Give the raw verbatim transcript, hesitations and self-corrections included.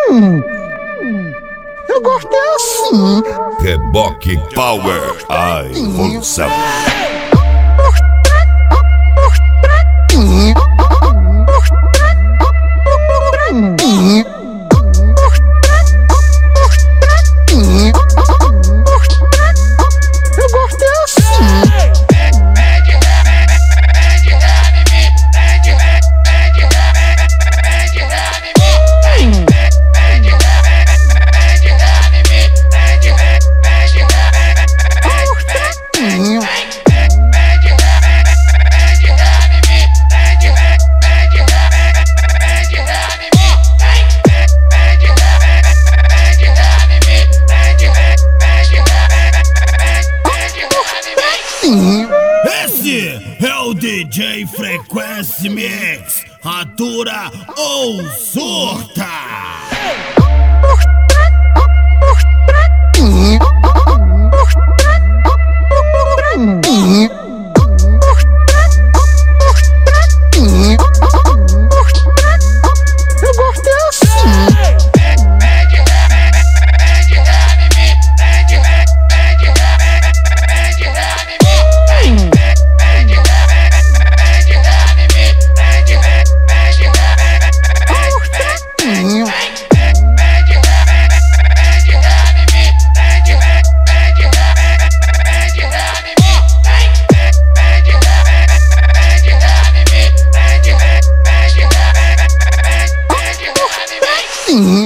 Hum, eu gosto é assim. Reboque Power, a evolução. Eu gosto é assim. Esse é o D J Frequency Mix, atura ou surta.